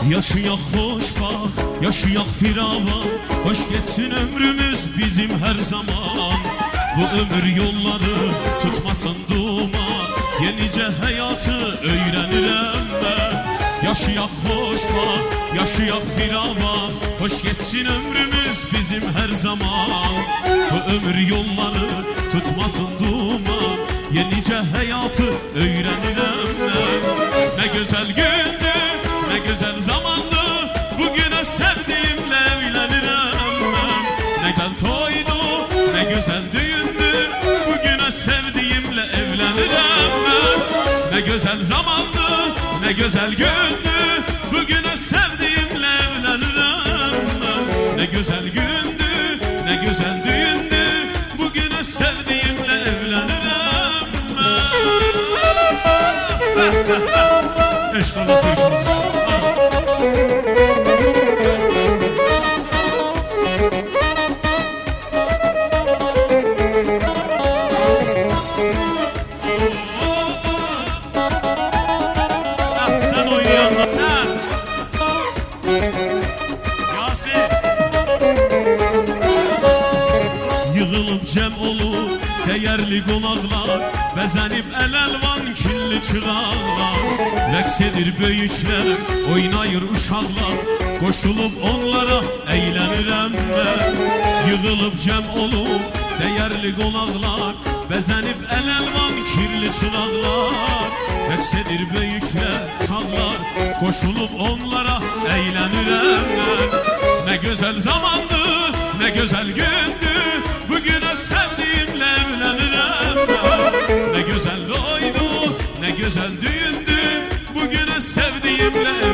Yaşayak hoş bak, yaşayak firava. Hoş geçsin ömrümüz bizim her zaman. Bu ömür yolları tutmasın duman. Yenice hayatı öğrenirem ben. Yaşayak hoş bak, yaşayak firava. Hoş geçsin ömrümüz bizim her zaman. Bu ömür yolları tutmasın duman. Yenice hayatı öğrenirem ben. Ne güzel gündü, ne güzel zamandı. Bugüne sevdiğimle evlenirim ben. Ne güzel toydu, ne güzel düğündü. Bugüne sevdiğimle evlenirim ben. Ne güzel zamandı, ne güzel gündü. Bugüne sevdiğimle evlenirim ben. Ne güzel gündü, ne güzel düğündü. Bugüne sevdiğimle evlenirim ben. Eşk anlatışımız için. Sen oynayan sen Yasin. Yığılıp cem olup değerli konaklar, bezenip el-elvan külli çıraqlar. Rəqs edir böyüklər, oynayır uşaqlar. Qoşulup onlara eğlenirəm mən. Yığılıp cem olup değerli konaklar, bezenip el-elvan kirli çıraqlar. Rəqs edir böyüklər, uşaqlar. Qoşulup onlara eğlenirəm mən. Ne güzel zamandı, ne güzel gündü. Bugüne sevdiğimle evlenirim ben. Ne güzel oydu, ne güzel düğündü. Bugüne sevdiğimle